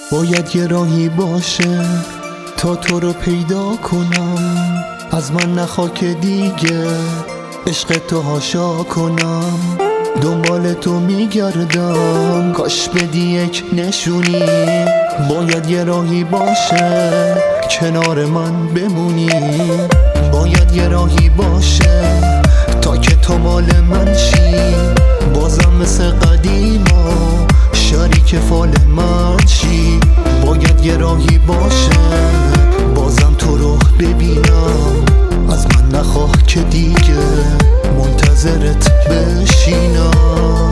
باید یه راهی باشه تا تو رو پیدا کنم، از من نخوا که دیگه عشق تو هاشا کنم. دنبال تو میگردم کاش بدی یک نشونی، باید یه راهی باشه کنار من بمونی. باید یه راهی باشه تا که تو مال من شی، بازم مثل قدیما شریک فال من شی. باید یه راهی باشه بازم تو رو ببینم، از من نخواه که دیگه منتظرت بشینم.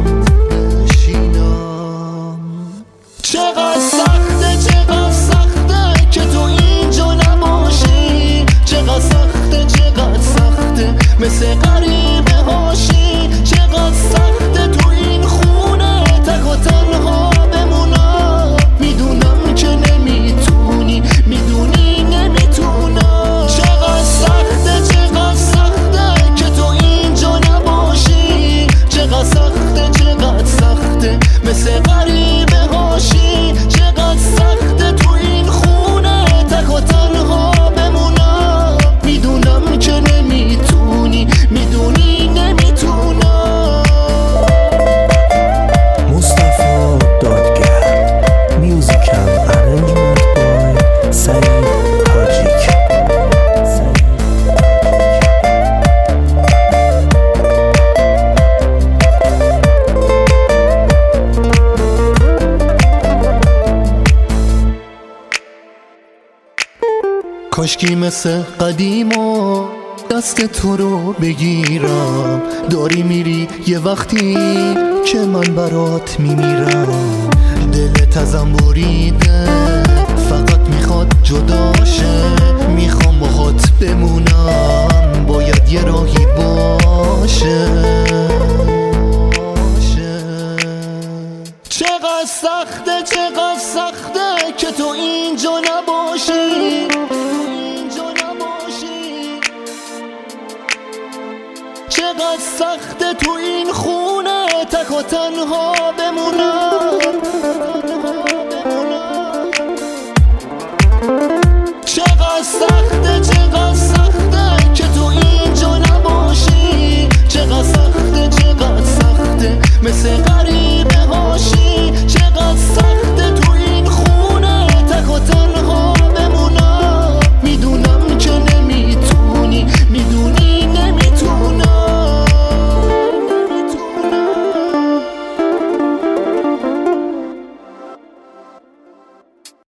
چقدر سخته چقدر سخته که تو اینجا نباشی، چقدر سخته چقدر سخته مثل غریبه هاشی. چقدر سخته تو این خونه تک و تنها بمونم، میدونم که نمیتونی، میدونی نمیتونم. چقدر سخته چقدر سخته که تو اینجا نباشی، چقدر سخته چقدر سخته مثل غریبه هاشی. چقدر سخته تو این خونه تک و تنها بمونم، میدونم که نمیتونی، میدونی نمیتونم. مصطفی دادگر، میوزیک اند ارنجمنت بای سعید تاجیک. کاشکی مثل قدیما دست تو رو بگیرم، داری میری یه وقتی که من برات میمیرم. دلت ازم بریده فقط میخواد جداشه، میخوام باهات بمونم، باید یه راهی باشه. چقدر سخته چقدر سخته که تو اینجا نباشی، چقدر سخته تو این خونه تک و تنها بمونم. چقدر سخته